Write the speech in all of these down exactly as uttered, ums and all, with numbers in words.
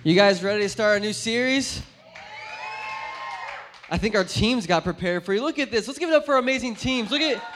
You guys ready to start a new series? I think our teams got prepared for you. Look at this. Let's give it up for our amazing teams. Look at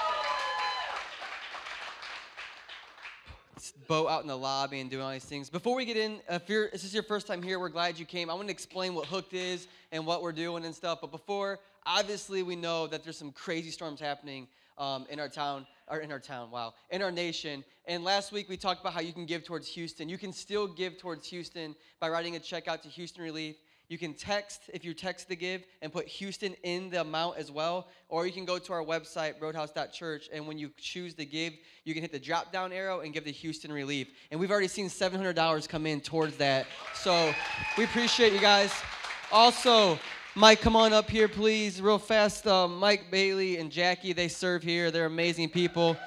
Bo out in the lobby and doing all these things. Before we get in, if, you're, if this is your first time here, we're glad you came. I want to explain what Hooked is and what we're doing and stuff. But before, obviously, we know that there's some crazy storms happening um, in our town, or in our town, wow, in our nation. And last week, we talked about how you can give towards Houston. You can still give towards Houston by writing a check out to Houston Relief. You can text, if you text the give, and put Houston in the amount as well. Or you can go to our website, roadhouse dot church, and when you choose to give, you can hit the drop-down arrow and give to Houston Relief. And we've already seen seven hundred dollars come in towards that. So we appreciate you guys. Also, Mike, come on up here, please, real fast. Uh, Mike Bailey and Jackie, they serve here. They're amazing people.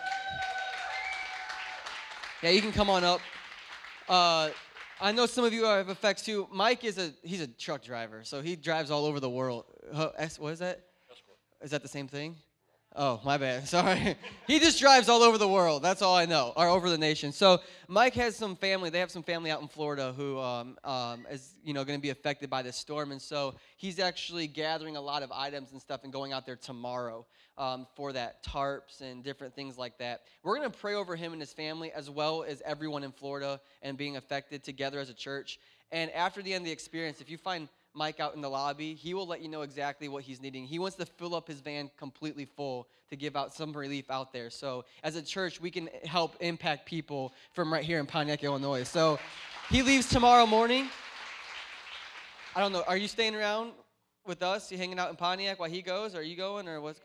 Yeah, you can come on up. Uh, I know some of you have effects too. Mike is a he's a truck driver, so he drives all over the world. Uh, what is that? Is that the same thing? Oh, my bad. Sorry. He just drives all over the world. That's all I know, or over the nation. So Mike has some family. They have some family out in Florida who um, um, is you know going to be affected by this storm, and so he's actually gathering a lot of items and stuff and going out there tomorrow um, for that, tarps and different things like that. We're going to pray over him and his family as well as everyone in Florida and being affected together as a church. And after the end of the experience, if you find Mike out in the lobby, he will let you know exactly what he's needing. He wants to fill up his van completely full to give out some relief out there. So as a church, we can help impact people from right here in Pontiac, Illinois. So he leaves tomorrow morning. I don't know. Are you staying around with us? You hanging out in Pontiac while he goes? Are you going or what's?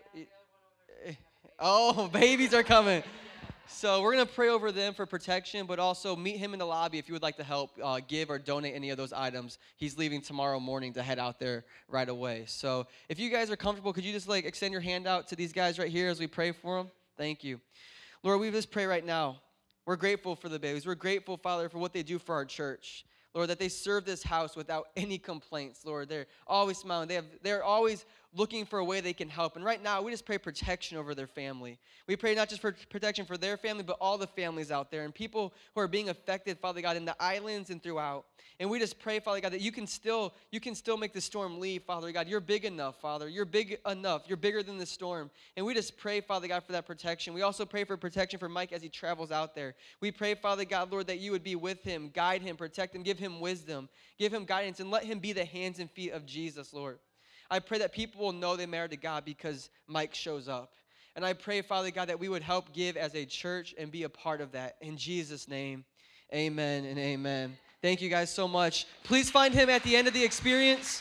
Oh, babies are coming. So we're going to pray over them for protection, but also meet him in the lobby if you would like to help uh, give or donate any of those items. He's leaving tomorrow morning to head out there right away. So if you guys are comfortable, could you just like extend your hand out to these guys right here as we pray for them? Thank you. Lord, we just pray right now. We're grateful for the babies. We're grateful, Father, for what they do for our church. Lord, that they serve this house without any complaints, Lord. They're always smiling. They have, they're always looking for a way they can help. And right now, we just pray protection over their family. We pray not just for protection for their family, but all the families out there and people who are being affected, Father God, in the islands and throughout. And we just pray, Father God, that you can still you can still make the storm leave, Father God. You're big enough, Father. You're big enough. You're bigger than the storm. And we just pray, Father God, for that protection. We also pray for protection for Mike as he travels out there. We pray, Father God, Lord, that you would be with him, guide him, protect him, give him wisdom, give him guidance, and let him be the hands and feet of Jesus, Lord. I pray that people will know they matter to God because Mike shows up. And I pray, Father God, that we would help give as a church and be a part of that. In Jesus' name, amen and amen. Thank you guys so much. Please find him at the end of the experience.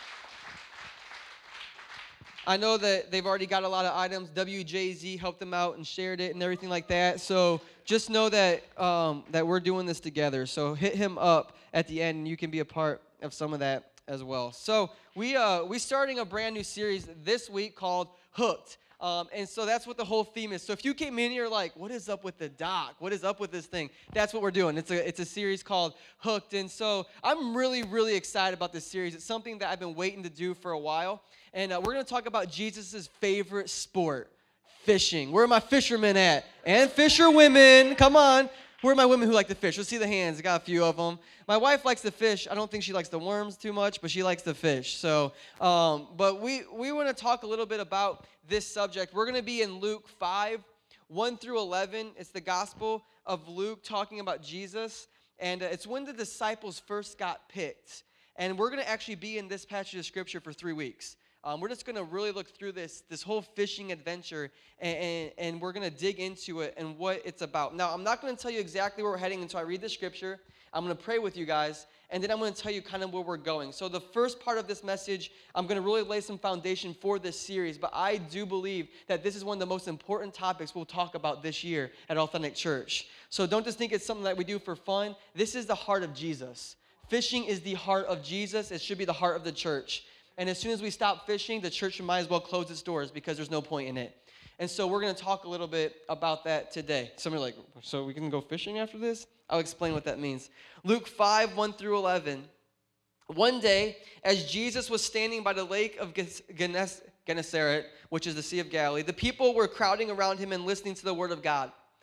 I know that they've already got a lot of items. W J Z helped them out and shared it and everything like that. So just know that um, that we're doing this together. So hit him up at the end, and you can be a part of some of that as well. So we uh we starting a brand new series this week called Hooked. Um, and so that's what the whole theme is. So if you came in here like, what is up with the doc? What is up with this thing? That's what we're doing. It's a it's a series called Hooked. And so I'm really, really excited about this series. It's something that I've been waiting to do for a while. And uh, we're going to talk about Jesus' favorite sport, fishing. Where are my fishermen at? And fisher women. Come on. Where are my women who like to fish? Let's see the hands. I got a few of them. My wife likes to fish. I don't think she likes the worms too much, but she likes to fish. So, um, but we, we want to talk a little bit about this subject. We're going to be in Luke five, one through eleven. It's the Gospel of Luke talking about Jesus. And uh, it's when the disciples first got picked. And we're going to actually be in this passage of Scripture for three weeks. Um, we're just going to really look through this this whole fishing adventure, and, and, and we're going to dig into it and what it's about. Now, I'm not going to tell you exactly where we're heading until I read the Scripture. I'm going to pray with you guys, and then I'm going to tell you kind of where we're going. So the first part of this message, I'm going to really lay some foundation for this series, but I do believe that this is one of the most important topics we'll talk about this year at Authentic Church. So don't just think it's something that we do for fun. This is the heart of Jesus. Fishing is the heart of Jesus. It should be the heart of the church. And as soon as we stop fishing, the church might as well close its doors because there's no point in it. And so we're going to talk a little bit about that today. Some are like, so we can go fishing after this? I'll explain what that means. Luke five, one through eleven. One day, as Jesus was standing by the lake of Gennesaret, which is the Sea of Galilee, the people were crowding around him and listening to the word of God.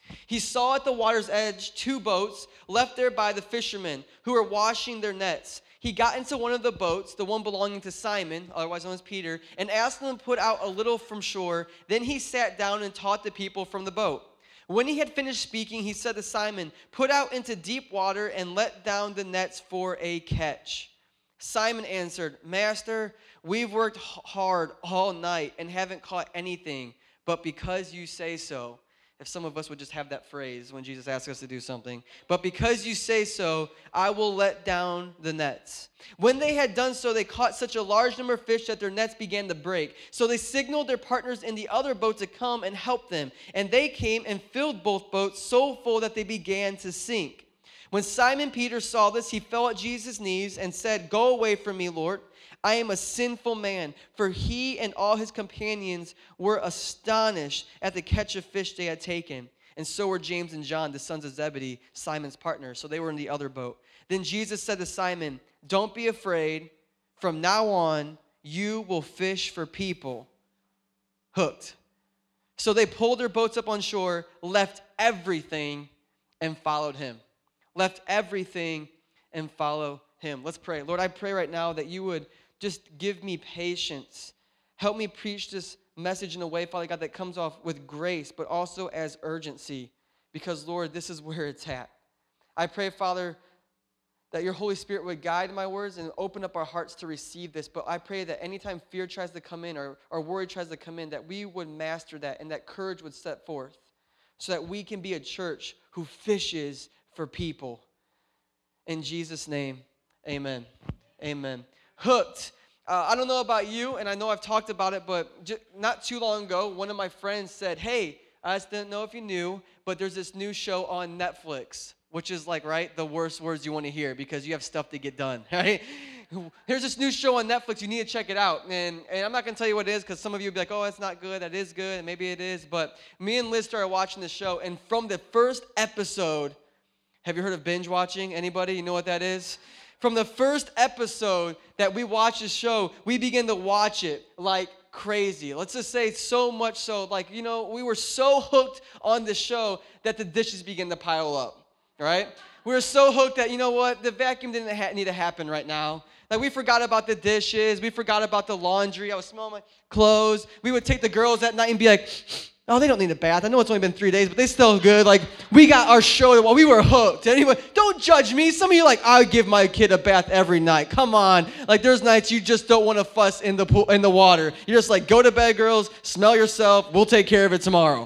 He saw at the water's edge two boats left there by the fishermen who were washing their nets. He got into one of the boats, the one belonging to Simon, otherwise known as Peter, and asked them to put out a little from shore. Then he sat down and taught the people from the boat. When he had finished speaking, he said to Simon, "Put out into deep water and let down the nets for a catch." Simon answered, "Master, we've worked hard all night and haven't caught anything, but because you say so." If some of us would just have that phrase when Jesus asks us to do something. "But because you say so, I will let down the nets." When they had done so, they caught such a large number of fish that their nets began to break. So they signaled their partners in the other boat to come and help them. And they came and filled both boats so full that they began to sink. When Simon Peter saw this, he fell at Jesus' knees and said, "Go away from me, Lord. I am a sinful man." For he and all his companions were astonished at the catch of fish they had taken. And so were James and John, the sons of Zebedee, Simon's partners. So they were in the other boat. Then Jesus said to Simon, "Don't be afraid. From now on, you will fish for people." Hooked. So they pulled their boats up on shore, left everything, and followed him. Left everything and follow him. Let's pray. Lord, I pray right now that you would just give me patience. Help me preach this message in a way, Father God, that comes off with grace, but also as urgency. Because, Lord, this is where it's at. I pray, Father, that your Holy Spirit would guide my words and open up our hearts to receive this. But I pray that anytime fear tries to come in or, or worry tries to come in, that we would master that and that courage would step forth so that we can be a church who fishes for people. In Jesus' name, amen. Amen. Hooked. Uh, I don't know about you, and I know I've talked about it, but just not too long ago, one of my friends said, "Hey, I just didn't know if you knew, but there's this new show on Netflix," which is like, right, the worst words you want to hear because you have stuff to get done, right? Here's this new show on Netflix. You need to check it out. And, and I'm not going to tell you what it is because some of you will be like, "Oh, it's not good." That is good, and maybe it is. But me and Liz started watching the show, and from the first episode, have you heard of binge watching? Anybody? You know what that is? From the first episode that we watched the show, we began to watch it like crazy. Let's just say so much so, like, you know, we were so hooked on the show that the dishes began to pile up, right? We were so hooked that, you know what, the vacuum didn't ha- need to happen right now. Like, we forgot about the dishes. We forgot about the laundry. I was smelling my clothes. We would take the girls that night and be like, "Oh, they don't need a bath. I know it's only been three days, but they still good." Like, we got our show while we were hooked. Anyway, don't judge me. Some of you are like, "I give my kid a bath every night." Come on. Like, there's nights you just don't want to fuss in the pool, in the water. You're just like, "Go to bed, girls. Smell yourself. We'll take care of it tomorrow."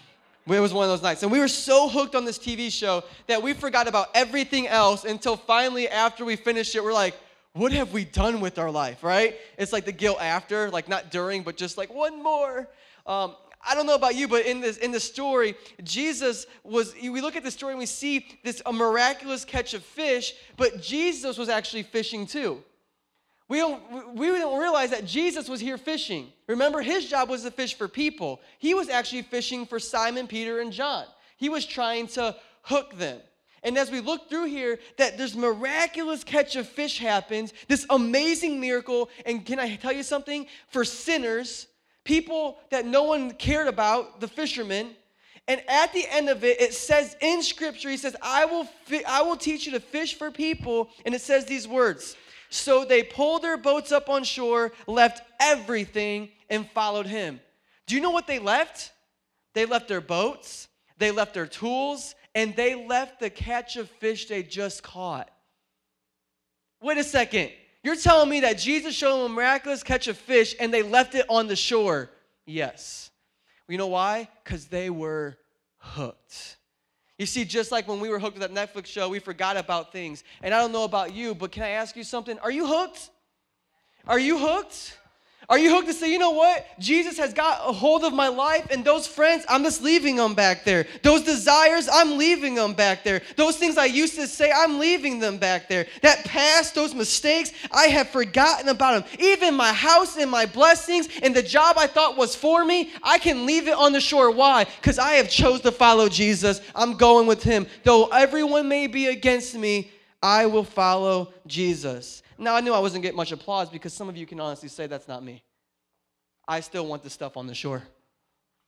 It was one of those nights. And we were so hooked on this T V show that we forgot about everything else until finally after we finished it, we're like, what have we done with our life, right? It's like the guilt after, like not during, but just like one more. Um, I don't know about you, but in this in the story, Jesus was, we look at the story and we see this a miraculous catch of fish, but Jesus was actually fishing too. We don't, we don't realize that Jesus was here fishing. Remember, his job was to fish for people. He was actually fishing for Simon, Peter, and John. He was trying to hook them. And as we look through here, that there's miraculous catch of fish happens, this amazing miracle, and can I tell you something? For sinners, people that no one cared about, the fishermen, and at the end of it, it says in Scripture, he says, I will, fi- I will teach you to fish for people, and it says these words, "So they pulled their boats up on shore, left everything, and followed him." Do you know what they left? They left their boats, they left their tools, and they left the catch of fish they just caught. Wait a second. You're telling me that Jesus showed them a miraculous catch of fish and they left it on the shore? Yes. You know why? Because they were hooked. You see, just like when we were hooked with that Netflix show, we forgot about things. And I don't know about you, but can I ask you something? Are you hooked? Are you hooked? Are you hooked to say, you know what? Jesus has got a hold of my life, and those friends, I'm just leaving them back there. Those desires, I'm leaving them back there. Those things I used to say, I'm leaving them back there. That past, those mistakes, I have forgotten about them. Even my house and my blessings and the job I thought was for me, I can leave it on the shore. Why? Because I have chose to follow Jesus. I'm going with him. Though everyone may be against me, I will follow Jesus. Now, I knew I wasn't getting much applause because some of you can honestly say that's not me. I still want the stuff on the shore.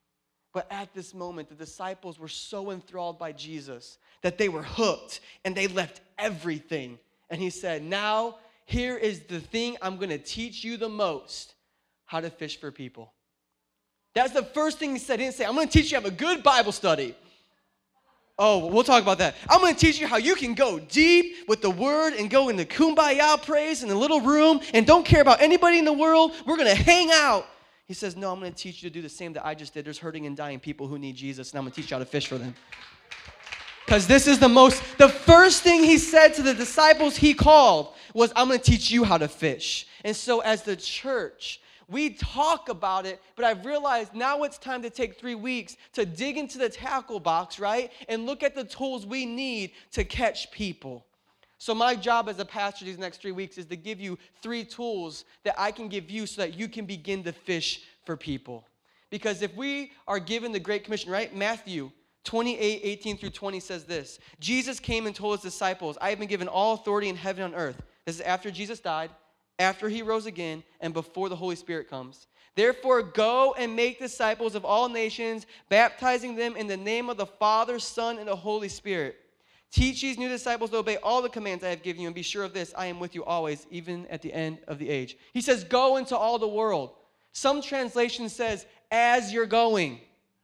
But at this moment, the disciples were so enthralled by Jesus that they were hooked and they left everything. And he said, now, here is the thing I'm going to teach you the most, how to fish for people. That's the first thing he said. He didn't say, I'm going to teach you how to have a good Bible study. Oh, we'll talk about that. I'm going to teach you how you can go deep with the word and go into kumbaya praise in a little room and don't care about anybody in the world. We're going to hang out. He says, no, I'm going to teach you to do the same that I just did. There's hurting and dying people who need Jesus, and I'm going to teach you how to fish for them. Because this is the most, the first thing he said to the disciples he called was, I'm going to teach you how to fish. And so as the church, we talk about it, but I've realized now it's time to take three weeks to dig into the tackle box, right? And look at the tools we need to catch people. So my job as a pastor these next three weeks is to give you three tools that I can give you so that you can begin to fish for people. Because if we are given the Great Commission, right? Matthew twenty-eight, eighteen through twenty says this. Jesus came and told his disciples, I have been given all authority in heaven and on earth. This is after Jesus died, after he rose again, and before the Holy Spirit comes. Therefore, go and make disciples of all nations, baptizing them in the name of the Father, Son, and the Holy Spirit. Teach these new disciples to obey all the commands I have given you, and be sure of this, I am with you always, even at the end of the age. He says, go into all the world. Some translation says, as you're going.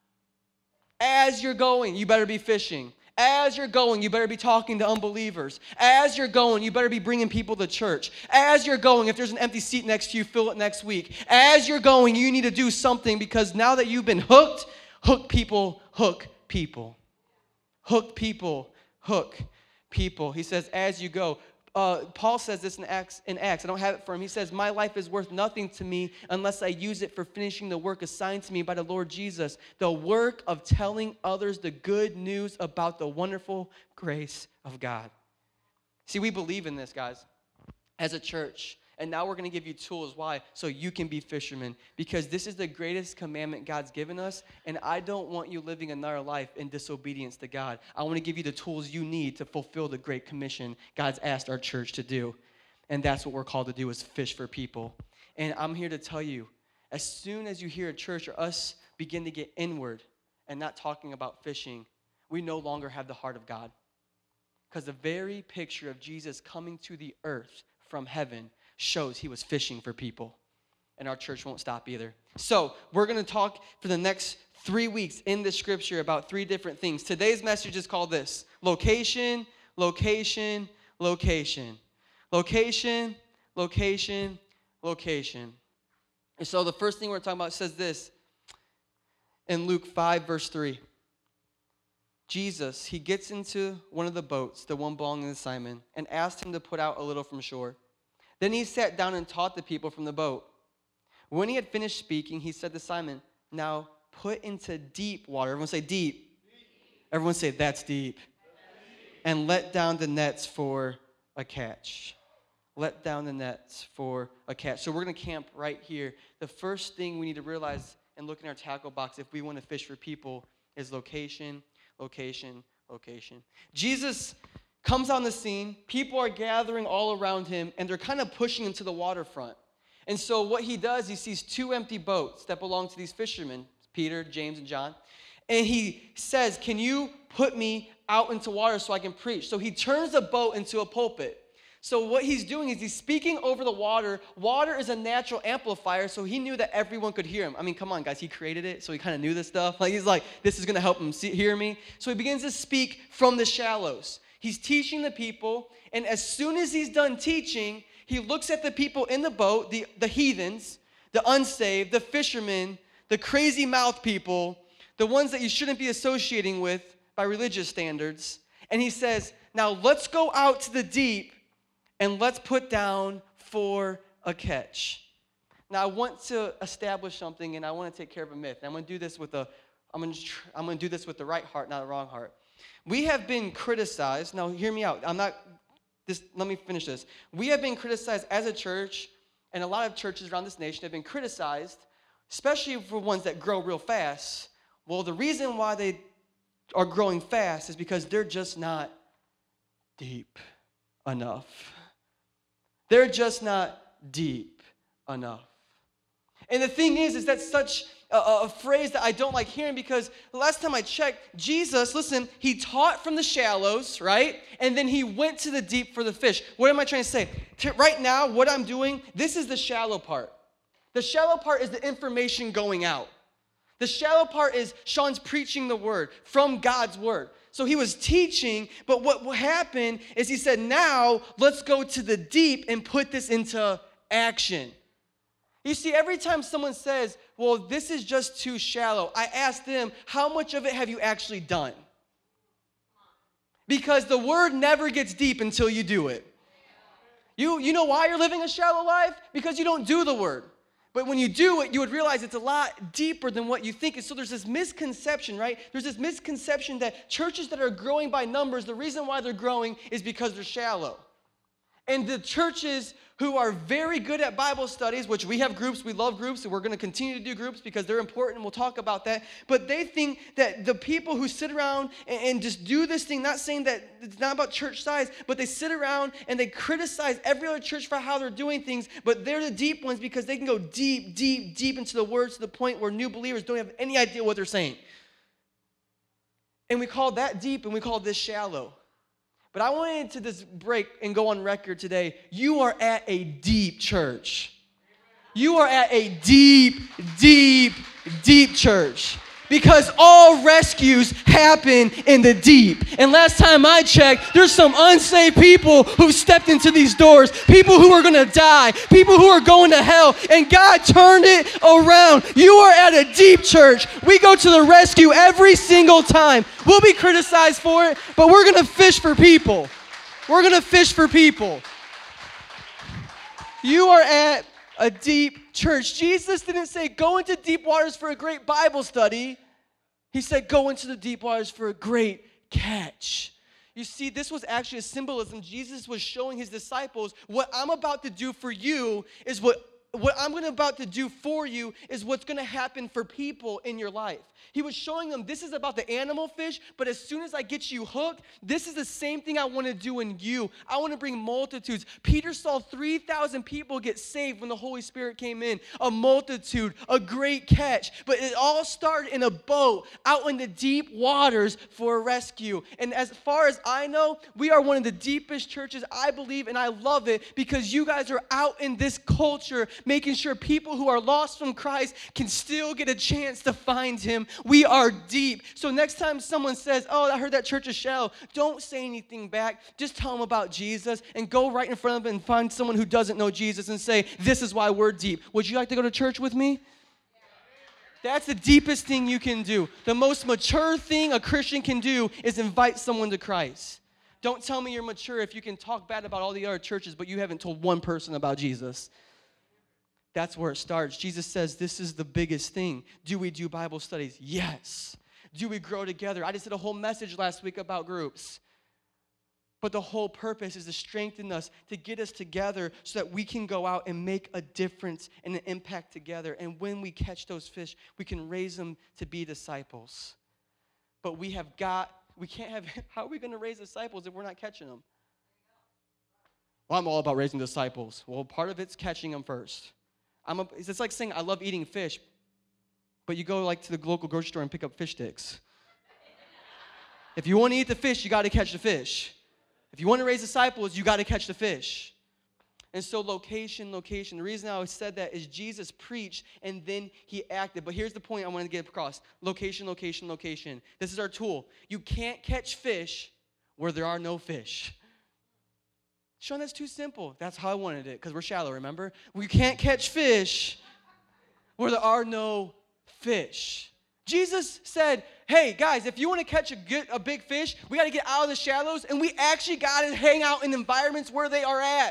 As you're going, you better be fishing. As you're going, you better be talking to unbelievers. As you're going, you better be bringing people to church. As you're going, if there's an empty seat next to you, fill it next week. As you're going, you need to do something, because now that you've been hooked, hook people, hook people. Hook people, hook people. He says, as you go. Uh, Paul says this in Acts, in Acts. I don't have it for him. He says, my life is worth nothing to me unless I use it for finishing the work assigned to me by the Lord Jesus, the work of telling others the good news about the wonderful grace of God. See, we believe in this, guys, as a church. And now we're going to give you tools. Why? So you can be fishermen. Because this is the greatest commandment God's given us. And I don't want you living another life in disobedience to God. I want to give you the tools you need to fulfill the great commission God's asked our church to do. And that's what we're called to do, is fish for people. And I'm here to tell you, as soon as you hear a church or us begin to get inward and not talking about fishing, we no longer have the heart of God. Because the very picture of Jesus coming to the earth from heaven shows he was fishing for people. And our church won't stop either. So we're going to talk for the next three weeks in this scripture about three different things. Today's message is called this: location, location, location. Location, location, location. And so the first thing we're talking about says this in Luke five, verse three. Jesus, he gets into one of the boats, the one belonging to Simon, and asked him to put out a little from shore. Then he sat down and taught the people from the boat. When he had finished speaking, he said to Simon, now put into deep water. Everyone say deep. Deep. Everyone say, that's deep. That's deep. And let down the nets for a catch. Let down the nets for a catch. So we're going to camp right here. The first thing we need to realize and look in our tackle box if we want to fish for people is location, location, location. Jesus comes on the scene, people are gathering all around him, and they're kind of pushing him to the waterfront. And so what he does, he sees two empty boats that belong to these fishermen, Peter, James, and John. And he says, can you put me out into water so I can preach? So he turns the boat into a pulpit. So what he's doing is he's speaking over the water. Water is a natural amplifier, so he knew that everyone could hear him. I mean, come on, guys, he created it, so he kind of knew this stuff. Like, he's like, this is going to help him see, hear me. So he begins to speak from the shallows. He's teaching the people, and as soon as he's done teaching, he looks at the people in the boat, the, the heathens, the unsaved, the fishermen, the crazy mouth people, the ones that you shouldn't be associating with by religious standards, and he says, now let's go out to the deep and let's put down for a catch. Now I want to establish something, and I want to take care of a myth. And I'm going to do this with a, I'm going to, I'm going to do this with the right heart, not the wrong heart. We have been criticized. Now, hear me out. I'm not, this, let me finish this. We have been criticized as a church, and a lot of churches around this nation have been criticized, especially for ones that grow real fast. Well, the reason why they are growing fast is because they're just not deep enough. They're just not deep enough. And the thing is, is that's such a, a phrase that I don't like hearing, because the last time I checked, Jesus, listen, he taught from the shallows, right? And then he went to the deep for the fish. What am I trying to say? To, right now, what I'm doing, this is the shallow part. The shallow part is the information going out. The shallow part is Sean's preaching the word from God's word. So he was teaching, but what happened is he said, now let's go to the deep and put this into action. You see, every time someone says, well, this is just too shallow, I ask them, how much of it have you actually done? Because the word never gets deep until you do it. You, you know why you're living a shallow life? Because you don't do the word. But when you do it, you would realize it's a lot deeper than what you think. And so there's this misconception, right? There's this misconception that churches that are growing by numbers, the reason why they're growing is because they're shallow. And the churches who are very good at Bible studies, which we have groups, we love groups, and we're going to continue to do groups because they're important, and we'll talk about that. But they think that the people who sit around and, and just do this thing, not saying that it's not about church size, but they sit around and they criticize every other church for how they're doing things, but they're the deep ones because they can go deep, deep, deep into the words to the point where new believers don't have any idea what they're saying. And we call that deep, and we call this shallow. But I wanted to just break and go on record today. You are at a deep church. You are at a deep, deep, deep church. Because all rescues happen in the deep. And last time I checked, there's some unsaved people who've stepped into these doors. People who are going to die. People who are going to hell. And God turned it around. You are at a deep church. We go to the rescue every single time. We'll be criticized for it, but we're going to fish for people. We're going to fish for people. You are at a deep church. Jesus didn't say, go into deep waters for a great Bible study. He said, go into the deep waters for a great catch. You see, this was actually a symbolism. Jesus was showing his disciples, what I'm about to do for you is what, what I'm going to about to do for you is what's going to happen for people in your life. He was showing them, this is about the animal fish, but as soon as I get you hooked, this is the same thing I want to do in you. I want to bring multitudes. Peter saw three thousand people get saved when the Holy Spirit came in. A multitude, a great catch. But it all started in a boat out in the deep waters for a rescue. And as far as I know, we are one of the deepest churches, I believe, and I love it because you guys are out in this culture making sure people who are lost from Christ can still get a chance to find him. We are deep. So next time someone says, oh, I heard that church is shallow, don't say anything back. Just tell them about Jesus and go right in front of them and find someone who doesn't know Jesus and say, this is why we're deep. Would you like to go to church with me? That's the deepest thing you can do. The most mature thing a Christian can do is invite someone to Christ. Don't tell me you're mature if you can talk bad about all the other churches, but you haven't told one person about Jesus. That's where it starts. Jesus says this is the biggest thing. Do we do Bible studies? Yes. Do we grow together? I just did a whole message last week about groups. But the whole purpose is to strengthen us, to get us together so that we can go out and make a difference and an impact together. And when we catch those fish, we can raise them to be disciples. But we have got, we can't have, how are we going to raise disciples if we're not catching them? Well, I'm all about raising disciples. Well, part of it's catching them first. I'm a, it's like saying I love eating fish, but you go like to the local grocery store and pick up fish sticks. If you want to eat the fish, you got to catch the fish. If you want to raise disciples, you got to catch the fish. And so location, location. The reason I said that is Jesus preached and then he acted. But here's the point I want to get across. Location, location, location. This is our tool. You can't catch fish where there are no fish. Sean, that's too simple. That's how I wanted it because we're shallow, remember? We can't catch fish where there are no fish. Jesus said, hey, guys, if you want to catch a, good, a big fish, we got to get out of the shallows, and we actually got to hang out in environments where they are at.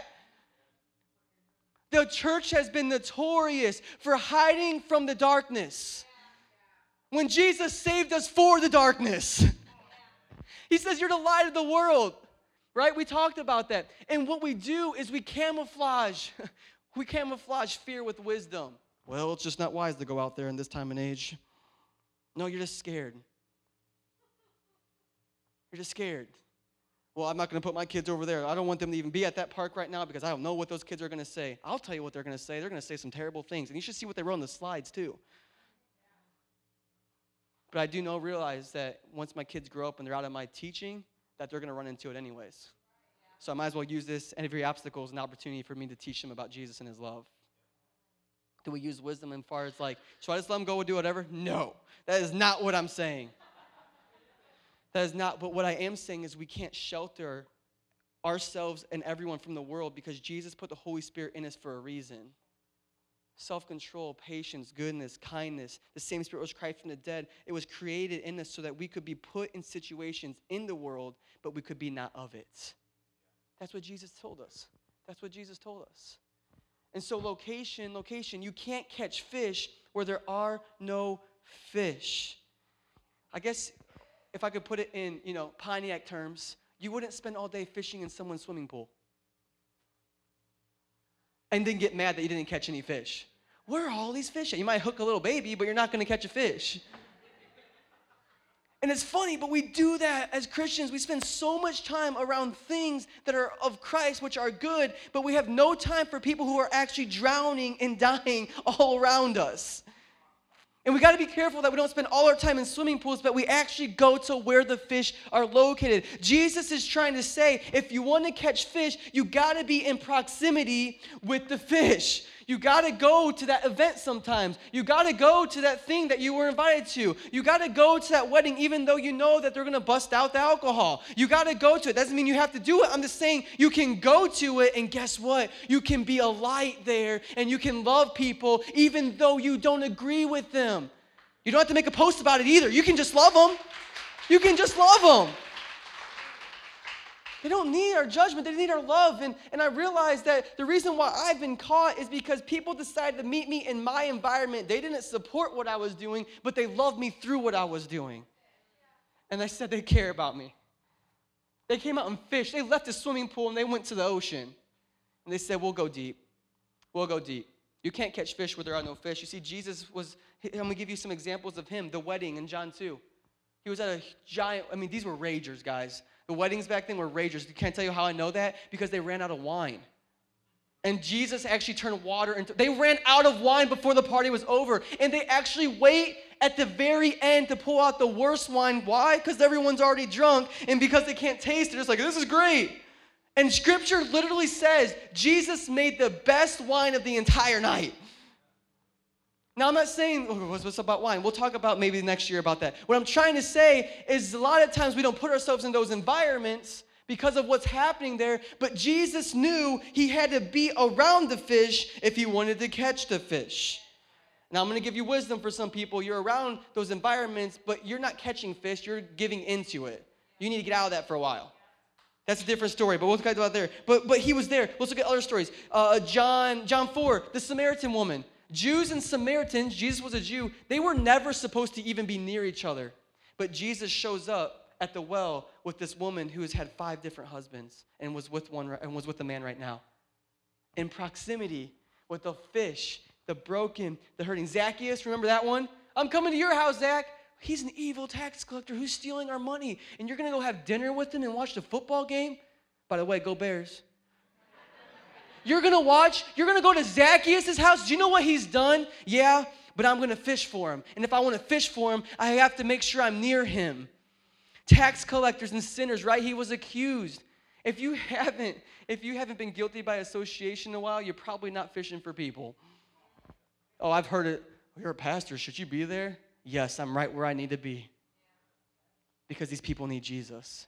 The church has been notorious for hiding from the darkness. When Jesus saved us for the darkness. He says, you're the light of the world. Right? We talked about that. And what we do is we camouflage. We camouflage fear with wisdom. Well, it's just not wise to go out there in this time and age. No, you're just scared. You're just scared. Well, I'm not going to put my kids over there. I don't want them to even be at that park right now because I don't know what those kids are going to say. I'll tell you what they're going to say. They're going to say some terrible things. And you should see what they wrote on the slides, too. But I do know, realize that once my kids grow up and they're out of my teaching, that they're going to run into it anyways. So I might as well use this and every obstacle as an opportunity for me to teach them about Jesus and his love. Do we use wisdom as far as like, should I just let them go and do whatever? No, that is not what I'm saying. That is not, but what I am saying is we can't shelter ourselves and everyone from the world because Jesus put the Holy Spirit in us for a reason. Self-control, patience, goodness, kindness. The same Spirit was Christ from the dead. It was created in us so that we could be put in situations in the world, but we could be not of it. That's what Jesus told us. That's what Jesus told us. And so location, location, you can't catch fish where there are no fish. I guess if I could put it in, you know, Pontiac terms, you wouldn't spend all day fishing in someone's swimming pool and then get mad that you didn't catch any fish. Where are all these fish at? You might hook a little baby, but you're not going to catch a fish. And it's funny, but we do that as Christians. We spend so much time around things that are of Christ, which are good, but we have no time for people who are actually drowning and dying all around us. And we got to be careful that we don't spend all our time in swimming pools, but we actually go to where the fish are located. Jesus is trying to say, if you want to catch fish, you got to be in proximity with the fish. You got to go to that event sometimes. You got to go to that thing that you were invited to. You got to go to that wedding even though you know that they're going to bust out the alcohol. You got to go to it. Doesn't mean you have to do it. I'm just saying you can go to it, and guess what? You can be a light there, and you can love people even though you don't agree with them. You don't have to make a post about it either. You can just love them. You can just love them. They don't need our judgment. They need our love. And, and I realized that the reason why I've been caught is because people decided to meet me in my environment. They didn't support what I was doing, but they loved me through what I was doing. And they said they care about me. They came out and fished. They left the swimming pool and they went to the ocean. And they said, we'll go deep. We'll go deep. You can't catch fish where there are no fish. You see, Jesus was, I'm going to give you some examples of him, the wedding in John two. He was at a giant, I mean, these were ragers, guys. The weddings back then were ragers. Can't I tell you how I know that? Because they ran out of wine. And Jesus actually turned water into, they ran out of wine before the party was over. And they actually wait at the very end to pull out the worst wine. Why? Because everyone's already drunk. And because they can't taste it, it's like, this is great. And scripture literally says Jesus made the best wine of the entire night. Now, I'm not saying, oh, what's, what's about wine? We'll talk about maybe next year about that. What I'm trying to say is a lot of times we don't put ourselves in those environments because of what's happening there, but Jesus knew he had to be around the fish if he wanted to catch the fish. Now, I'm going to give you wisdom for some people. You're around those environments, but you're not catching fish. You're giving into it. You need to get out of that for a while. That's a different story, but we'll talk about there. But but he was there. Let's look at other stories. Uh, John, John four, the Samaritan woman. Jews and Samaritans, Jesus was a Jew, they were never supposed to even be near each other. But Jesus shows up at the well with this woman who has had five different husbands and was with one and was with a man right now. In proximity with the fish, the broken, the hurting. Zacchaeus, remember that one? I'm coming to your house, Zach. He's an evil tax collector who's stealing our money. And you're going to go have dinner with him and watch the football game? By the way, go Bears. You're going to watch, you're going to go to Zacchaeus' house. Do you know what he's done? Yeah, but I'm going to fish for him. And if I want to fish for him, I have to make sure I'm near him. Tax collectors and sinners, right? He was accused. If you haven't, if you haven't been guilty by association in a while, you're probably not fishing for people. Oh, I've heard it. You're a pastor. Should you be there? Yes, I'm right where I need to be. Because these people need Jesus.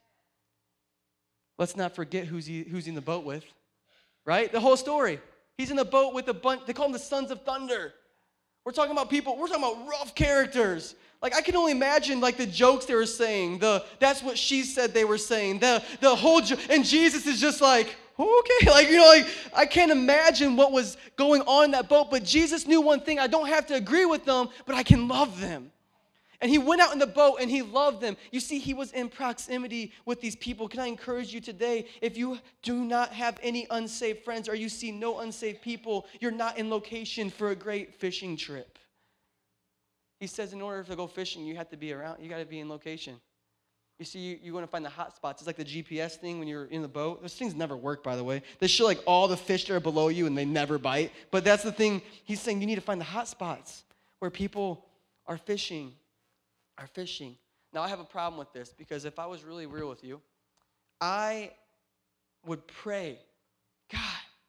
Let's not forget who's he, who's in the boat with. Right? The whole story. He's in a boat with a bunch, they call them the Sons of Thunder. We're talking about people, we're talking about rough characters. Like, I can only imagine, like, the jokes they were saying, the that's what she said they were saying, the the whole, jo- and Jesus is just like, okay, like, you know, like, I can't imagine what was going on in that boat, but Jesus knew one thing, I don't have to agree with them, but I can love them. And he went out in the boat and he loved them. You see, he was in proximity with these people. Can I encourage you today, if you do not have any unsaved friends or you see no unsaved people, you're not in location for a great fishing trip. He says in order to go fishing, you have to be around, you got to be in location. You see, you, you want to find the hot spots. It's like the G P S thing when you're in the boat. Those things never work, by the way. They show like all the fish that are below you and they never bite. But that's the thing. He's saying you need to find the hot spots where people are fishing, are fishing. Now, I have a problem with this because if I was really real with you, I would pray, God,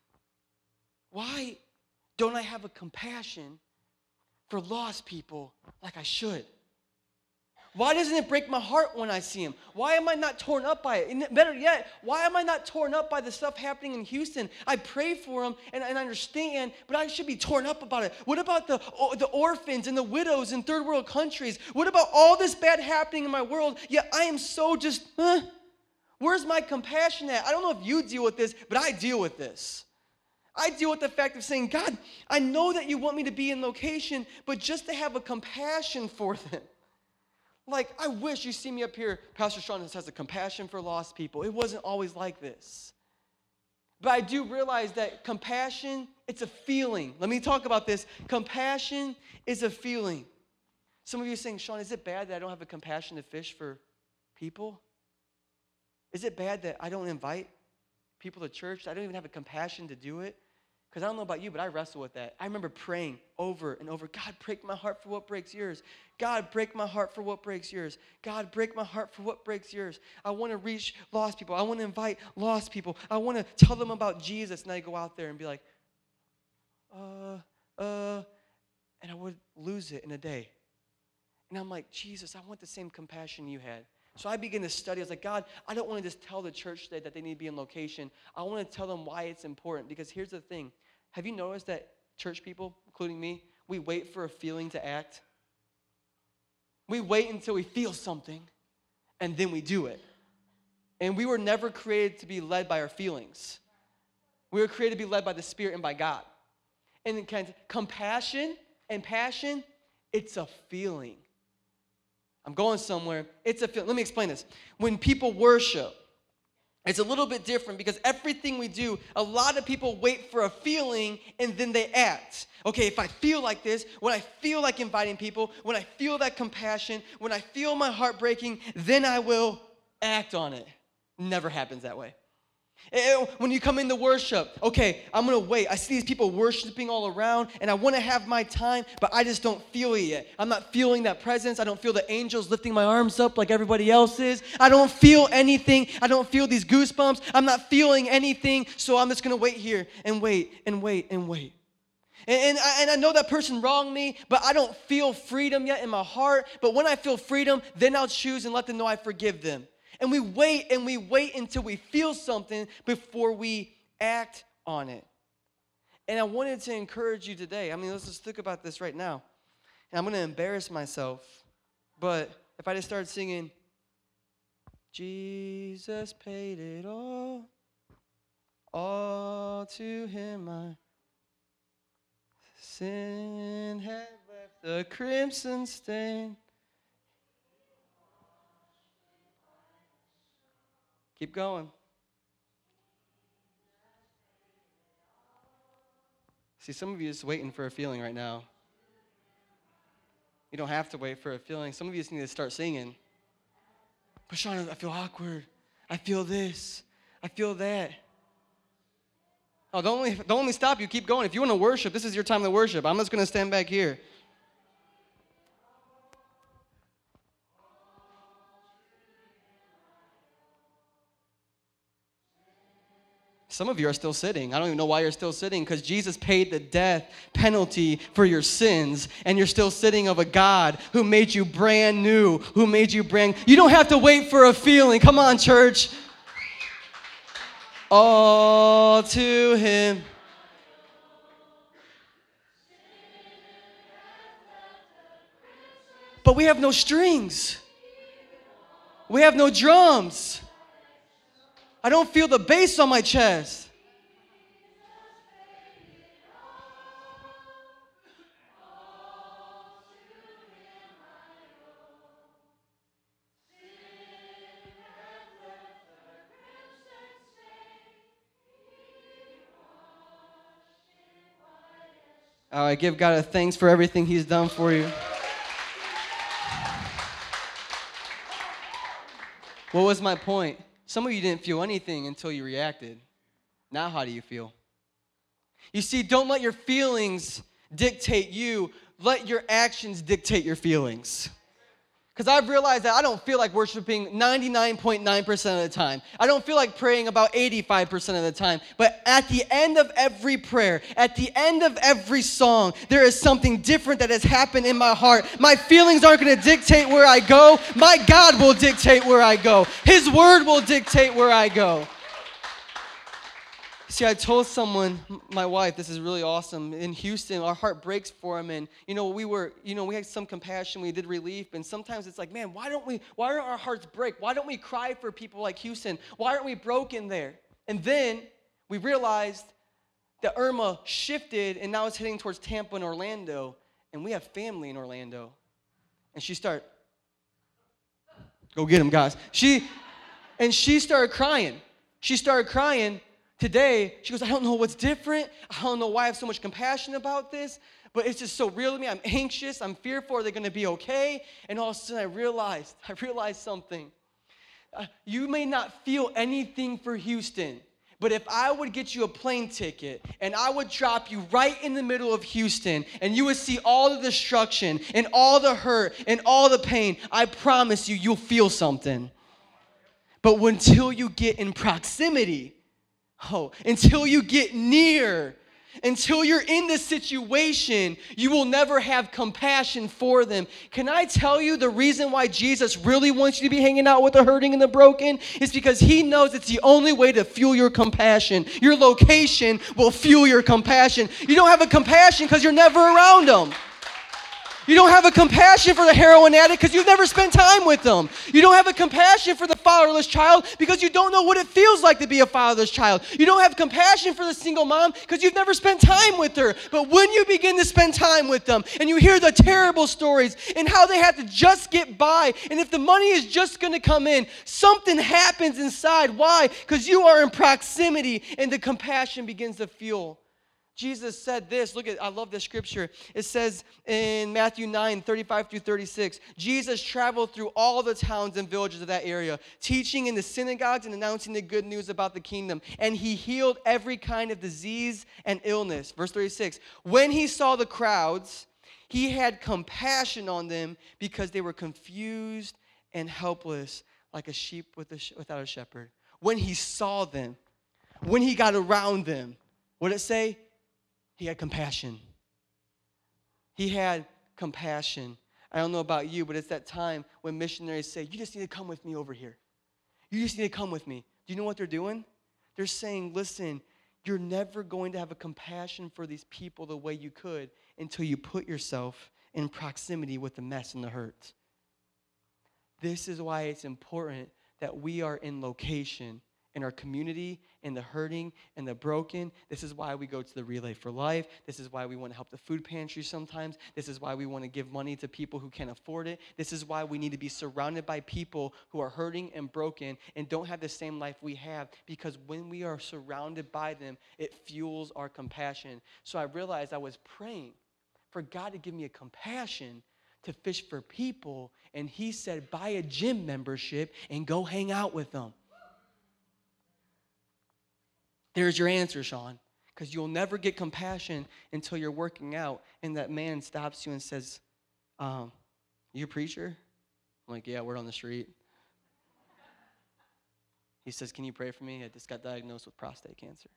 why don't I have a compassion for lost people like I should? Why doesn't it break my heart when I see him? Why am I not torn up by it? And better yet, why am I not torn up by the stuff happening in Houston? I pray for them and, and I understand, but I should be torn up about it. What about the, the orphans and the widows in third world countries? What about all this bad happening in my world? Yet I am so just, huh? Where's my compassion at? I don't know if you deal with this, but I deal with this. I deal with the fact of saying, God, I know that you want me to be in location, but just to have a compassion for them. Like, I wish you see me up here. Pastor Sean has a compassion for lost people. It wasn't always like this. But I do realize that compassion, it's a feeling. Let me talk about this. Compassion is a feeling. Some of you are saying, Sean, is it bad that I don't have a compassion to fish for people? Is it bad that I don't invite people to church? I don't even have a compassion to do it? Because I don't know about you, but I wrestle with that. I remember praying over and over, God, break my heart for what breaks yours. God, break my heart for what breaks yours. God, break my heart for what breaks yours. I want to reach lost people. I want to invite lost people. I want to tell them about Jesus. And I go out there and be like, uh, uh, and I would lose it in a day. And I'm like, Jesus, I want the same compassion you had. So I began to study. I was like, God, I don't want to just tell the church today that they need to be in location. I want to tell them why it's important. Because here's the thing. Have you noticed that church people, including me, we wait for a feeling to act? We wait until we feel something, and then we do it. And we were never created to be led by our feelings. We were created to be led by the Spirit and by God. And compassion and passion, it's a feeling. I'm going somewhere. It's a feeling. Let me explain this. When people worship, it's a little bit different because everything we do, a lot of people wait for a feeling and then they act. Okay, if I feel like this, when I feel like inviting people, when I feel that compassion, when I feel my heart breaking, then I will act on it. Never happens that way. When you come into worship, okay, I'm going to wait. I see these people worshiping all around, and I want to have my time, but I just don't feel it yet. I'm not feeling that presence. I don't feel the angels lifting my arms up like everybody else is. I don't feel anything. I don't feel these goosebumps. I'm not feeling anything, so I'm just going to wait here and wait and wait and wait. And, and, I, and I know that person wronged me, but I don't feel freedom yet in my heart. But when I feel freedom, then I'll choose and let them know I forgive them. And we wait and we wait until we feel something before we act on it. And I wanted to encourage you today. I mean, let's just think about this right now. And I'm going to embarrass myself. But if I just started singing, Jesus paid it all, all to him my sin had left a crimson stain. Keep going. See, some of you are just waiting for a feeling right now. You don't have to wait for a feeling. Some of you just need to start singing. But Sean, I feel awkward. I feel this. I feel that. Oh, don't let me, don't let me stop you. Keep going. If you want to worship, this is your time to worship. I'm just going to stand back here. Some of you are still sitting. I don't even know why you're still sitting, because Jesus paid the death penalty for your sins, and you're still sitting of a God who made you brand new, who made you brand. You don't have to wait for a feeling. Come on, church. All to him. But we have no strings. We have no drums. I don't feel the bass on my chest. All right, give God a thanks for everything he's done for you. What was my point? Some of you didn't feel anything until you reacted. Now how do you feel? You see, don't let your feelings dictate you. Let your actions dictate your feelings. Because I've realized that I don't feel like worshiping ninety-nine point nine percent of the time. I don't feel like praying about eighty-five percent of the time. But at the end of every prayer, at the end of every song, there is something different that has happened in my heart. My feelings aren't going to dictate where I go. My God will dictate where I go. His word will dictate where I go. See, I told someone, my wife, this is really awesome. In Houston, our heart breaks for him, and you know, we were, you know, we had some compassion. We did relief, and sometimes it's like, man, why don't we? Why don't our hearts break? Why don't we cry for people like Houston? Why aren't we broken there? And then we realized that Irma shifted, and now it's heading towards Tampa and Orlando, and we have family in Orlando. And she started, go get him, guys. She, and she started crying. She started crying. Today, she goes, I don't know what's different. I don't know why I have so much compassion about this, but it's just so real to me. I'm anxious. I'm fearful. Are they going to be okay? And all of a sudden, I realized, I realized something. Uh, you may not feel anything for Houston, but if I would get you a plane ticket and I would drop you right in the middle of Houston and you would see all the destruction and all the hurt and all the pain, I promise you, you'll feel something. But until you get in proximity, Oh, until you get near, until you're in the situation, you will never have compassion for them. Can I tell you the reason why Jesus really wants you to be hanging out with the hurting and the broken? Is because he knows it's the only way to fuel your compassion. Your location will fuel your compassion. You don't have a compassion because you're never around them. You don't have a compassion for the heroin addict because you've never spent time with them. You don't have a compassion for the fatherless child because you don't know what it feels like to be a fatherless child. You don't have compassion for the single mom because you've never spent time with her. But when you begin to spend time with them and you hear the terrible stories and how they have to just get by, and if the money is just going to come in, something happens inside. Why? Because you are in proximity and the compassion begins to fuel. Jesus said this, look at, I love this scripture. It says in Matthew nine, thirty-five through thirty-six, Jesus traveled through all the towns and villages of that area, teaching in the synagogues and announcing the good news about the kingdom. And he healed every kind of disease and illness. Verse thirty-six, when he saw the crowds, he had compassion on them because they were confused and helpless like a sheep with a sh- without a shepherd. When he saw them, when he got around them, what did it say? He had compassion. He had compassion. I don't know about you, but it's that time when missionaries say, you just need to come with me over here. You just need to come with me. Do you know what they're doing? They're saying, listen, you're never going to have a compassion for these people the way you could until you put yourself in proximity with the mess and the hurt. This is why it's important that we are in location in our community, in the hurting, and the broken. This is why we go to the Relay for Life. This is why we want to help the food pantry sometimes. This is why we want to give money to people who can't afford it. This is why we need to be surrounded by people who are hurting and broken and don't have the same life we have, because when we are surrounded by them, it fuels our compassion. So I realized I was praying for God to give me a compassion to fish for people, and he said, buy a gym membership and go hang out with them. There's your answer, Sean, because you'll never get compassion until you're working out and that man stops you and says, um, you a preacher? I'm like, yeah, we're on the street. He says, can you pray for me? I just got diagnosed with prostate cancer.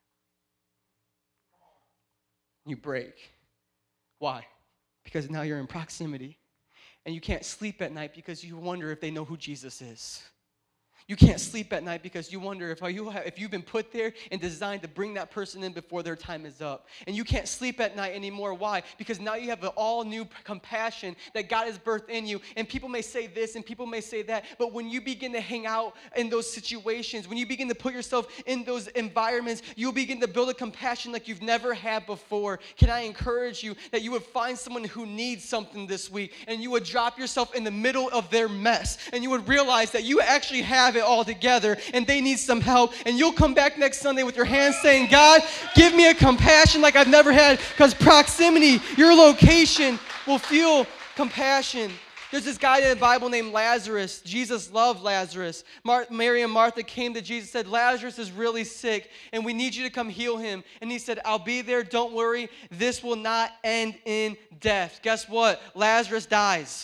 You break. Why? Because now you're in proximity. And you can't sleep at night because you wonder if they know who Jesus is. You can't sleep at night because you wonder if, are you, if you've been put there and designed to bring that person in before their time is up. And you can't sleep at night anymore. Why? Because now you have an all-new compassion that God has birthed in you. And people may say this and people may say that, but when you begin to hang out in those situations, when you begin to put yourself in those environments, you'll begin to build a compassion like you've never had before. Can I encourage you that you would find someone who needs something this week, and you would drop yourself in the middle of their mess, and you would realize that you actually have it all together and they need some help, and you'll come back next Sunday with your hands saying, God, give me a compassion like I've never had, because proximity, your location, will fuel compassion. There's this guy in the Bible named Lazarus. Jesus loved Lazarus. Mar- Mary and Martha came to Jesus and said, Lazarus is really sick, and we need you to come heal him. And he said, I'll be there. Don't worry. This will not end in death. Guess what? Lazarus dies.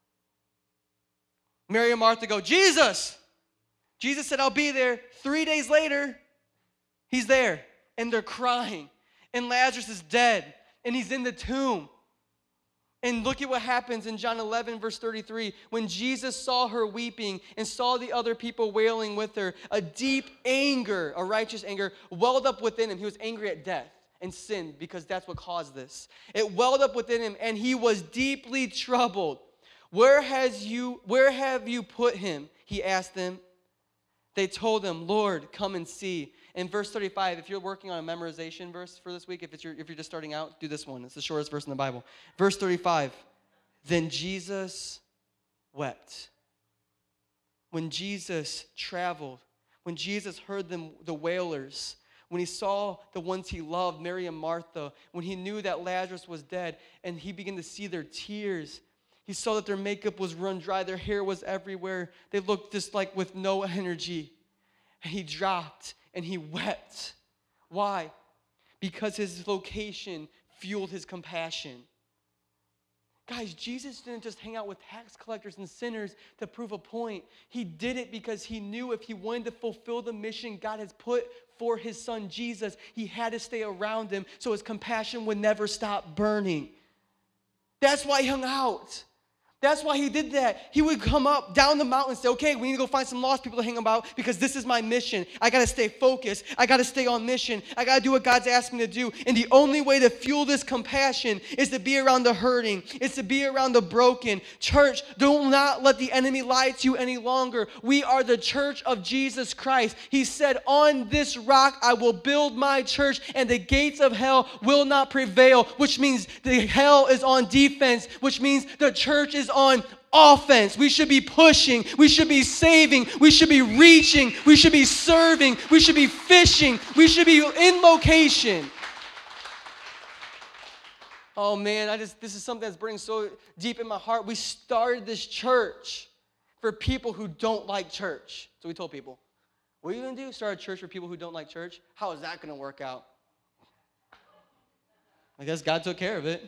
Mary and Martha go, Jesus! Jesus said, I'll be there. Three days later, he's there. And they're crying. And Lazarus is dead. And he's in the tomb. And look at what happens in John eleven, verse thirty-three. When Jesus saw her weeping and saw the other people wailing with her, a deep anger, a righteous anger, welled up within him. He was angry at death and sin because that's what caused this. It welled up within him, and he was deeply troubled. Where has you, where have you put him? He asked them. They told him, Lord, come and see. In verse thirty-five, if you're working on a memorization verse for this week, if, it's your, if you're just starting out, do this one. It's the shortest verse in the Bible. Verse thirty-five, then Jesus wept. When Jesus traveled, when Jesus heard them, the wailers, when he saw the ones he loved, Mary and Martha, when he knew that Lazarus was dead, and he began to see their tears, he saw that their makeup was run dry, their hair was everywhere. They looked just like with no energy. And he dropped and he wept. Why? Because his location fueled his compassion. Guys, Jesus didn't just hang out with tax collectors and sinners to prove a point. He did it because he knew if he wanted to fulfill the mission God has put for his son Jesus, he had to stay around him so his compassion would never stop burning. That's why he hung out. That's why he did that. He would come up down the mountain and say, okay, we need to go find some lost people to hang about because this is my mission. I got to stay focused. I got to stay on mission. I got to do what God's asked me to do. And the only way to fuel this compassion is to be around the hurting. It's to be around the broken. Church, do not let the enemy lie to you any longer. We are the church of Jesus Christ. He said, on this rock I will build my church and the gates of hell will not prevail, which means the hell is on defense, which means the church is on offense. We should be pushing. We should be saving. We should be reaching. We should be serving. We should be fishing. We should be in location. Oh man, I just this is something that's burning so deep in my heart. We started this church for people who don't like church. So we told people, what are you going to do? Start a church for people who don't like church? How is that going to work out? I guess God took care of it.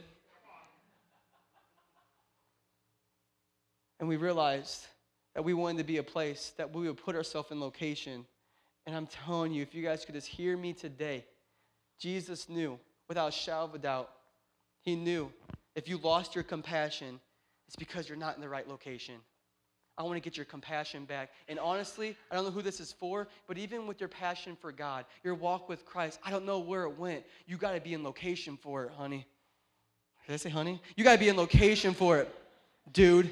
And we realized that we wanted to be a place that we would put ourselves in location. And I'm telling you, if you guys could just hear me today, Jesus knew, without a shadow of a doubt, he knew if you lost your compassion, it's because you're not in the right location. I want to get your compassion back. And honestly, I don't know who this is for, but even with your passion for God, your walk with Christ, I don't know where it went. You got to be in location for it, honey. Did I say honey? You got to be in location for it, dude.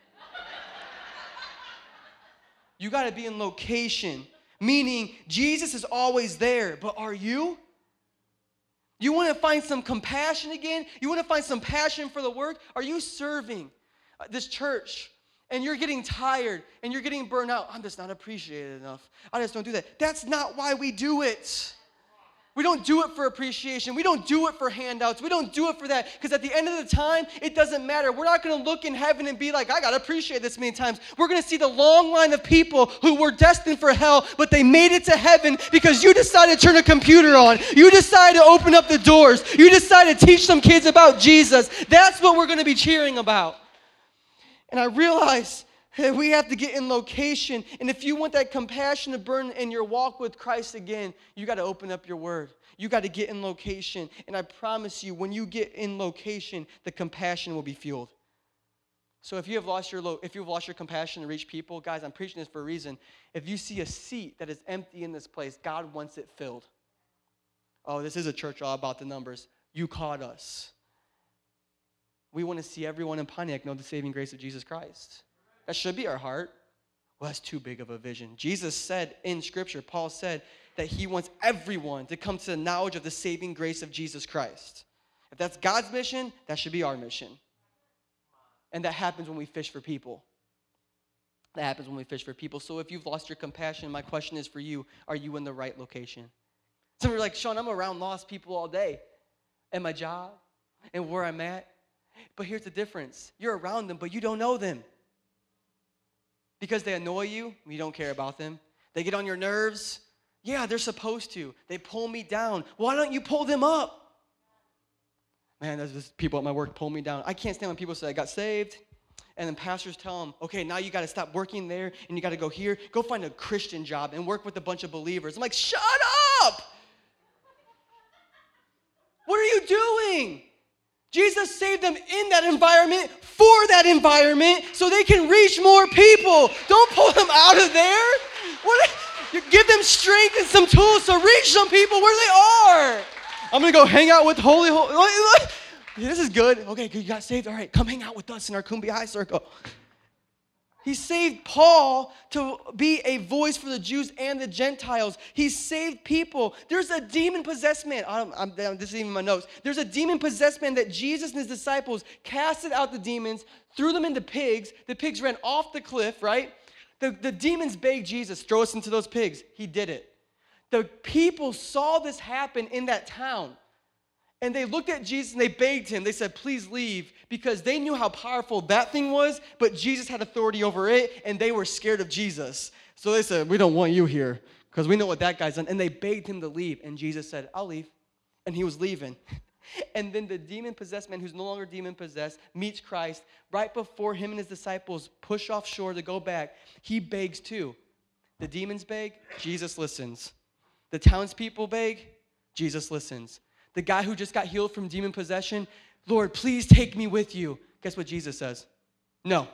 You got to be in location, meaning Jesus is always there, but are you? You want to find some compassion again? You want to find some passion for the work? Are you serving this church and you're getting tired and you're getting burned out? I'm just not appreciated enough. I just don't do that. That's not why we do it. We don't do it for appreciation. We don't do it for handouts. We don't do it for that because at the end of the time, it doesn't matter. We're not going to look in heaven and be like, I got to appreciate this many times. We're going to see the long line of people who were destined for hell, but they made it to heaven because you decided to turn a computer on. You decided to open up the doors. You decided to teach some kids about Jesus. That's what we're going to be cheering about. And I realize we have to get in location. And if you want that compassion to burn in your walk with Christ again, you got to open up your word. You got to get in location. And I promise you, when you get in location, the compassion will be fueled. So if you have lost your lo- if you've lost your compassion to reach people, guys, I'm preaching this for a reason. If you see a seat that is empty in this place, God wants it filled. Oh, this is a church all about the numbers. You caught us. We want to see everyone in Pontiac know the saving grace of Jesus Christ. That should be our heart. Well, that's too big of a vision. Jesus said in Scripture, Paul said that he wants everyone to come to the knowledge of the saving grace of Jesus Christ. If that's God's mission, that should be our mission. And that happens when we fish for people. That happens when we fish for people. So if you've lost your compassion, my question is for you, are you in the right location? Some of you are like, Sean, I'm around lost people all day. At my job, and where I'm at. But here's the difference. You're around them, but you don't know them. Because they annoy you, you don't care about them. They get on your nerves. Yeah, they're supposed to. They pull me down. Why don't you pull them up? Man, there's just people at my work pull me down. I can't stand when people say, I got saved. And then pastors tell them, okay, now you got to stop working there and you got to go here. Go find a Christian job and work with a bunch of believers. I'm like, shut up! What are you doing? Jesus saved them in that environment, for that environment, so they can reach more people. Don't pull them out of there. What, you give them strength and some tools to reach some people where they are. I'm going to go hang out with Holy Holy. This is good. Okay, you got saved. All right, come hang out with us in our Kumbia High circle. He saved Paul to be a voice for the Jews and the Gentiles. He saved people. There's a demon-possessed man. I'm, I'm, this is even my notes. There's a demon-possessed man that Jesus and his disciples casted out the demons, threw them into pigs. The pigs ran off the cliff, right? The, the demons begged Jesus, throw us into those pigs. He did it. The people saw this happen in that town. And they looked at Jesus and they begged him. They said, please leave, because they knew how powerful that thing was, but Jesus had authority over it, and they were scared of Jesus. So they said, we don't want you here, because we know what that guy's done. And they begged him to leave, and Jesus said, I'll leave. And he was leaving. And then the demon-possessed man, who's no longer demon-possessed, meets Christ. Right before him and his disciples push offshore to go back, he begs too. The demons beg, Jesus listens. The townspeople beg, Jesus listens. The guy who just got healed from demon possession, Lord, please take me with you. Guess what Jesus says? No.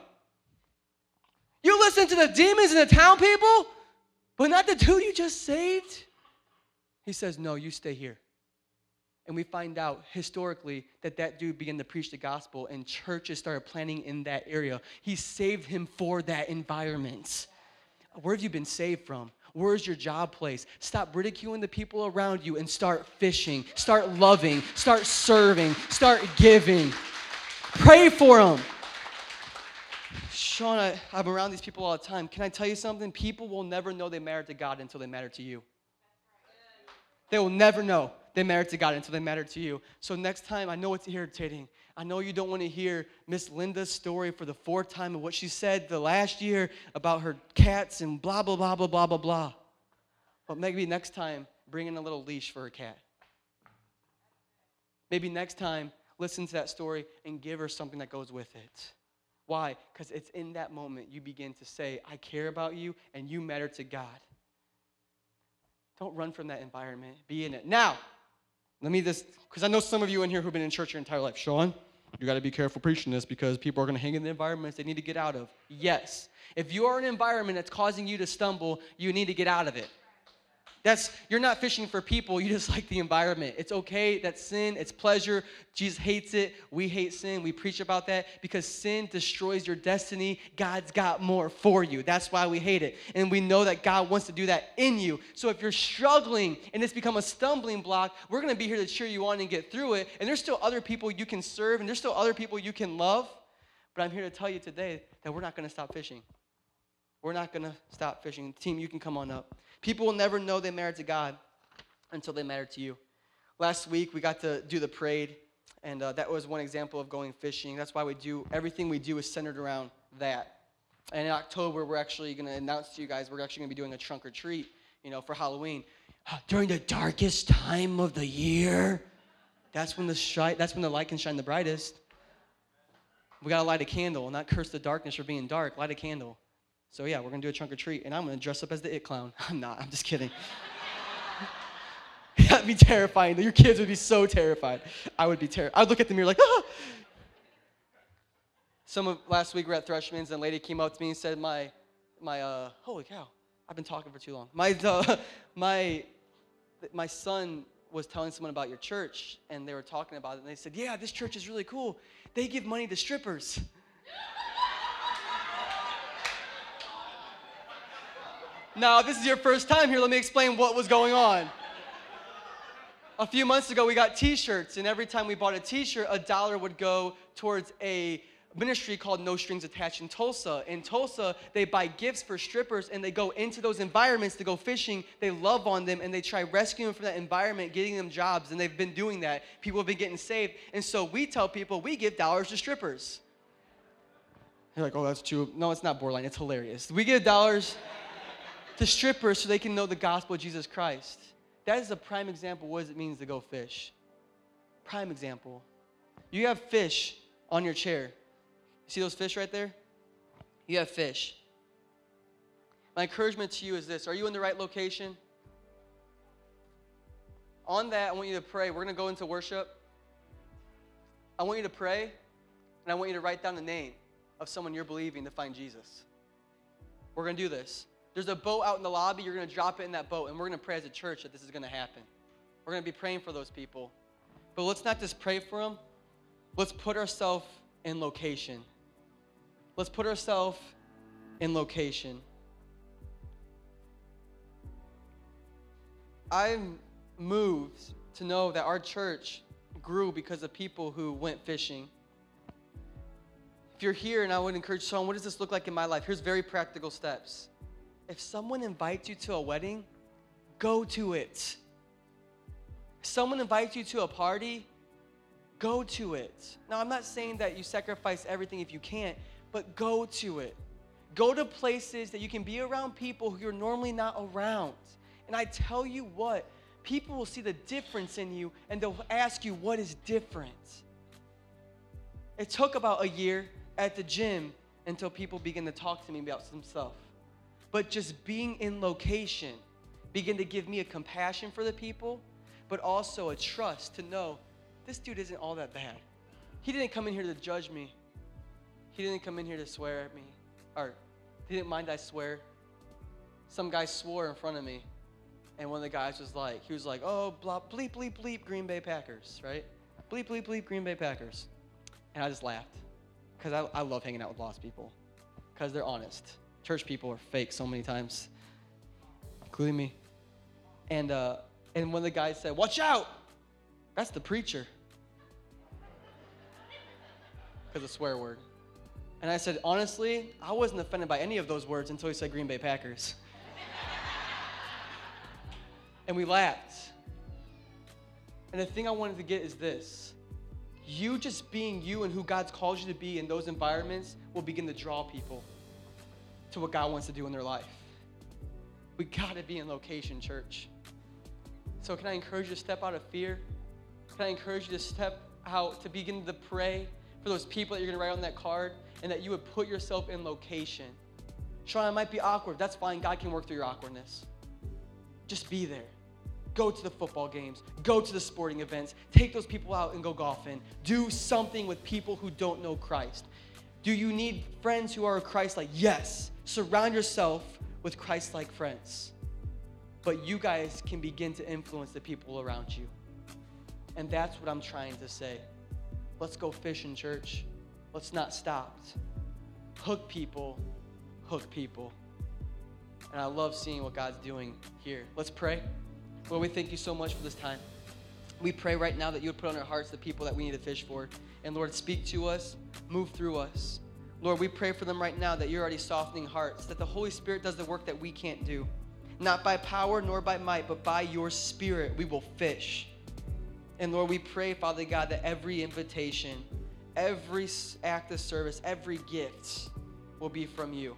You listen to the demons and the town people, but not the two you just saved? He says, no, you stay here. And we find out historically that that dude began to preach the gospel and churches started planting in that area. He saved him for that environment. Where have you been saved from? Where's your job place? Stop ridiculing the people around you and start fishing. Start loving. Start serving. Start giving. Pray for them. Sean, I, I'm around these people all the time. Can I tell you something? People will never know they matter to God until they matter to you. They will never know they matter to God until they matter to you. So next time, I know it's irritating. I know you don't want to hear Miss Linda's story for the fourth time of what she said the last year about her cats and blah, blah, blah, blah, blah, blah, blah. But maybe next time, bring in a little leash for her cat. Maybe next time, listen to that story and give her something that goes with it. Why? Because it's in that moment you begin to say, I care about you and you matter to God. Don't run from that environment. Be in it. Now, let me just, because I know some of you in here who've been in church your entire life. Sean, you got to be careful preaching this because people are going to hang in the environments they need to get out of. Yes. If you are in an environment that's causing you to stumble, you need to get out of it. That's, you're not fishing for people, you just like the environment. It's okay, that's sin, it's pleasure. Jesus hates it, we hate sin, we preach about that because sin destroys your destiny. God's got more for you. That's why we hate it. And we know that God wants to do that in you. So if you're struggling and it's become a stumbling block, we're gonna be here to cheer you on and get through it. And there's still other people you can serve and there's still other people you can love. But I'm here to tell you today that we're not gonna stop fishing. We're not gonna stop fishing. Team, you can come on up. People will never know they matter to God until they matter to you. Last week, we got to do the parade, and uh, that was one example of going fishing. That's why we do, everything we do is centered around that. And in October, we're actually going to announce to you guys, we're actually going to be doing a trunk or treat, you know, for Halloween. During the darkest time of the year, that's when the shi- that's when the light can shine the brightest. We got to light a candle, not curse the darkness for being dark. Light a candle. So yeah, we're going to do a trunk or treat, and I'm going to dress up as the It Clown. I'm not. I'm just kidding. That'd be terrifying. Your kids would be so terrified. I would be terrified. I'd look at the mirror like, ah! Some of last week we were at Threshman's, and a lady came up to me and said, my, my, uh, holy cow, I've been talking for too long. My, uh, my, my son was telling someone about your church, and they were talking about it, and they said, yeah, this church is really cool. They give money to strippers. Now, if this is your first time here, let me explain what was going on. A few months ago, we got t-shirts, and every time we bought a t-shirt, a dollar would go towards a ministry called No Strings Attached in Tulsa. In Tulsa, they buy gifts for strippers, and they go into those environments to go fishing. They love on them, and they try rescuing them from that environment, getting them jobs, and they've been doing that. People have been getting saved. And so we tell people, we give dollars to strippers. You're like, oh, that's too, no, it's not borderline, it's hilarious. We give dollars to strippers so they can know the gospel of Jesus Christ. That is a prime example of what it means to go fish. Prime example. You have fish on your chair. See those fish right there? You have fish. My encouragement to you is this. Are you in the right location? On that, I want you to pray. We're going to go into worship. I want you to pray, and I want you to write down the name of someone you're believing to find Jesus. We're going to do this. There's a boat out in the lobby. You're going to drop it in that boat, and we're going to pray as a church that this is going to happen. We're going to be praying for those people. But let's not just pray for them. Let's put ourselves in location. Let's put ourselves in location. I'm moved to know that our church grew because of people who went fishing. If you're here, and I would encourage someone, what does this look like in my life? Here's very practical steps. If someone invites you to a wedding, go to it. If someone invites you to a party, go to it. Now, I'm not saying that you sacrifice everything if you can't, but go to it. Go to places that you can be around people who you're normally not around. And I tell you what, people will see the difference in you, and they'll ask you, what is different? It took about a year at the gym until people began to talk to me about some stuff. But just being in location began to give me a compassion for the people, but also a trust to know this dude isn't all that bad. He didn't come in here to judge me. He didn't come in here to swear at me. Or he didn't mind I swear. Some guy swore in front of me. And one of the guys was like, he was like, oh, blah, bleep, bleep, bleep, Green Bay Packers, right? Bleep, bleep, bleep, Green Bay Packers. And I just laughed. Because I, I love hanging out with lost people. Because they're honest. Church people are fake so many times. Including me. And, uh, and one of the guys said, watch out! That's the preacher. Because a swear word. And I said, honestly, I wasn't offended by any of those words until he said Green Bay Packers. And we laughed. And the thing I wanted to get is this. You just being you and who God's called you to be in those environments will begin to draw people to what God wants to do in their life. We got to be in location, church. So can I encourage you to step out of fear? Can I encourage you to step out, to begin to pray for those people that you're going to write on that card, and that you would put yourself in location? Sean, it might be awkward. That's fine. God can work through your awkwardness. Just be there. Go to the football games. Go to the sporting events. Take those people out and go golfing. Do something with people who don't know Christ. Do you need friends who are Christ-like? Yes. Surround yourself with Christ-like friends. But you guys can begin to influence the people around you. And that's what I'm trying to say. Let's go fishing, church. Let's not stop. Hook people. Hook people. And I love seeing what God's doing here. Let's pray. Lord, we thank you so much for this time. We pray right now that you would put on our hearts the people that we need to fish for. And Lord, speak to us, move through us. Lord, we pray for them right now that you're already softening hearts, that the Holy Spirit does the work that we can't do. Not by power nor by might, but by your Spirit we will fish. And Lord, we pray, Father God, that every invitation, every act of service, every gift will be from you.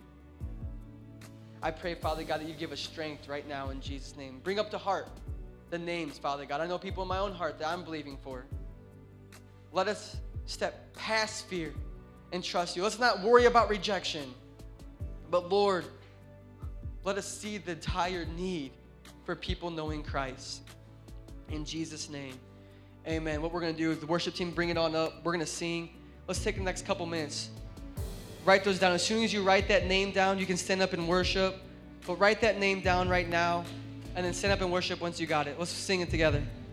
I pray, Father God, that you give us strength right now in Jesus' name. Bring up to heart the names, Father God. I know people in my own heart that I'm believing for. Let us step past fear and trust you. Let's not worry about rejection. But Lord, let us see the dire need for people knowing Christ. In Jesus' name, amen. What we're going to do is the worship team, bring it on up. We're going to sing. Let's take the next couple minutes. Write those down. As soon as you write that name down, you can stand up and worship. But write that name down right now, and then stand up and worship once you got it. Let's sing it together.